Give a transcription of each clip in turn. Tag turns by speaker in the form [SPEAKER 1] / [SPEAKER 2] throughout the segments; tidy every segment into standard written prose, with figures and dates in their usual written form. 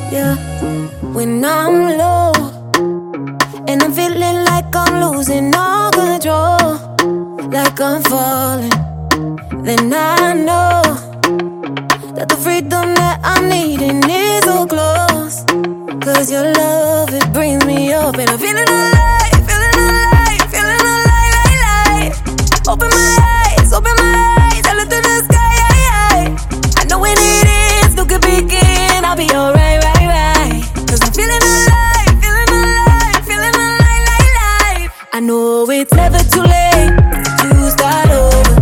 [SPEAKER 1] Yeah, when I'm low and I'm feeling like I'm losing all control, like I'm falling, then I know that the freedom that I'm needing is so close. Cause your love, it brings me up and I'm feeling alive, feeling alive, feeling alive. Open my eyes, I look through the sky. I know when it is, look a begin, I'll be alright, right. Cause I'm feeling alive, feeling alive, feeling alive. I know it's never too late to start over.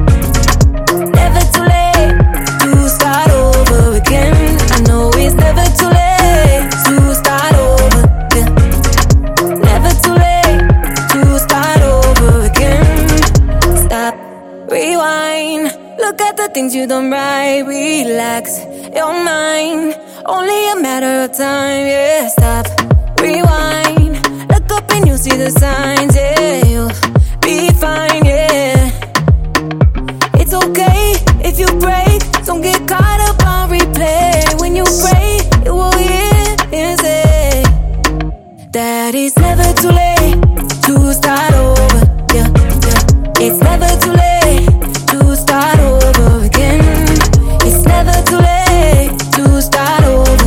[SPEAKER 1] Never too late to start over again. I know it's never too late to start over. Yeah. Never too late to start over again. Stop, rewind. Look at the things you done right. Relax your mind. Only a matter of time. Yeah, stop, rewind. Look up and you see the signs. Yeah, you'll be fine. Yeah. It's okay if you break, don't get caught up on replay. When you pray, it will hear and say that it's never too late to start over. Yeah, yeah. It's never too late to start over again. It's never too late to start over.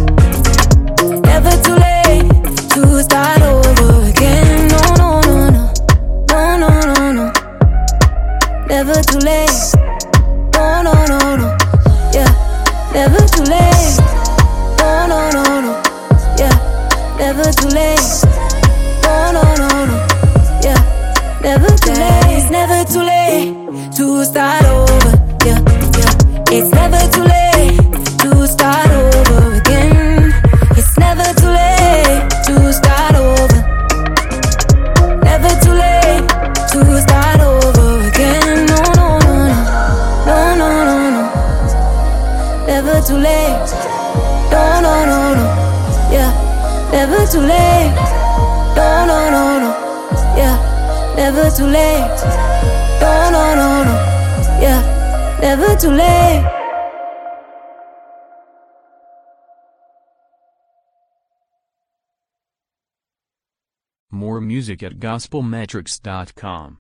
[SPEAKER 1] Never too late to start over again. No, no, no, no. No, no, no, no. Never too late. No, no, no, no. Yeah, never too late. No, no, no, no. Yeah, never too late. No, no, no, no. Yeah, never too late. It's never too late to start over. Yeah, yeah. It's never too late to start over again. It's never too late to start over. Never too late to start over again. No, no, no, no. No, no, no, no. Never too late. No, no, no, no. Yeah, never too late. No, no, no, no. Yeah, never too late. No, no, no, no. Yeah, never too late.
[SPEAKER 2] More music at gospelmetrics.com.